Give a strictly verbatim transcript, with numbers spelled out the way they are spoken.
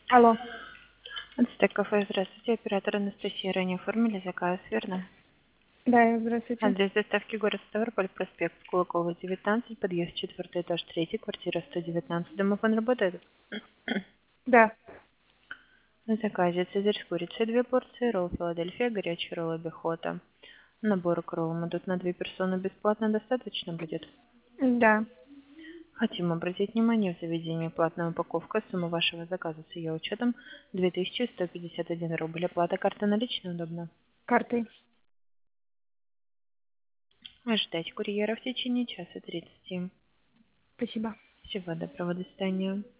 Алло. Ацтек кафе, здравствуйте. Оператор Анастасия. Ранее оформили заказ, верно? Да, здравствуйте. Адрес доставки город Ставрополь, проспект Кулакова, девятнадцать, подъезд четвертый этаж, третий, квартира сто девятнадцать. Домофон работает? Да. На заказе цезарь с курицей две порции, ролл Филадельфия, горячий ролл обихота. Набор к роллам идут на две персоны бесплатно, достаточно будет? Да. Хотим обратить внимание, в заведении платная упаковка, сумма вашего заказа с ее учетом две тысячи сто пятьдесят один рубль. Оплата карты наличной удобно? Картой. Ожидать курьера в течение часа тридцати. Спасибо. Всего доброго, до свидания.